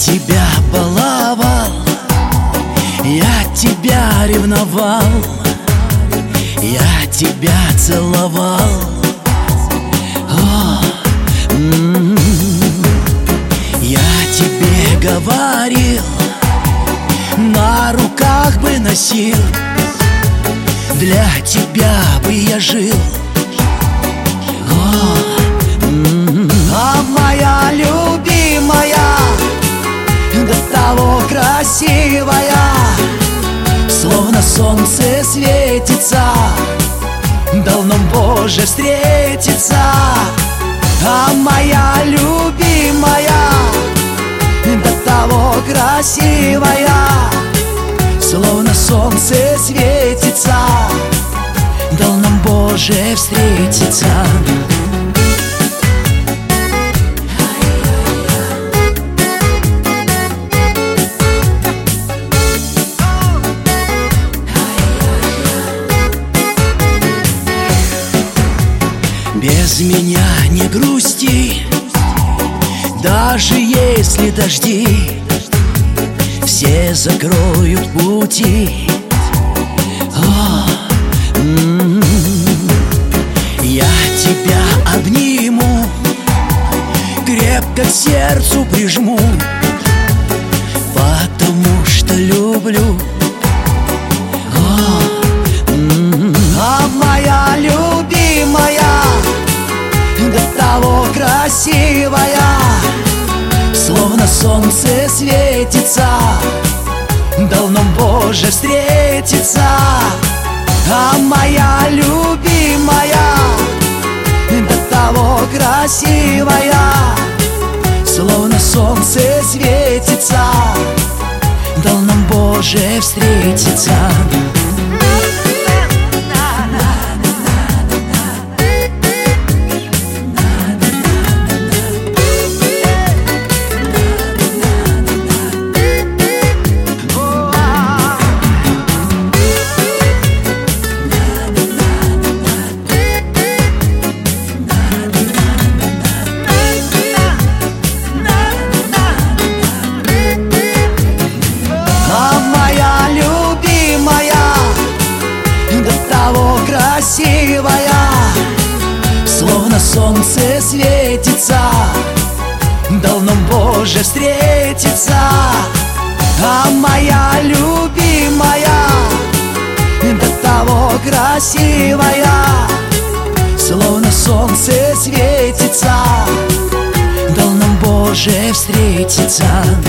тебя баловал, я тебя ревновал, я тебя целовал. Я тебе говорил, на руках бы носил, для тебя бы я жил. А моя любимая, до того красивая, словно солнце светится, дал нам Боже встретиться. А моя любимая, до того красивая, словно солнце светится, дал нам Боже встретиться. Без меня не грусти, даже если дожди все закроют пути. Я тебя обниму, крепко к сердцу прижму, потому что люблю. А моя любимая, до того красивая, словно солнце светится, дал нам Боже встретиться. А моя любимая, до того красивая, словно солнце светится, дал нам Боже встретиться. Красивая, словно солнце светится, дал нам Боже встретиться. А моя любимая, до того красивая, словно солнце светится, дал нам Боже встретиться.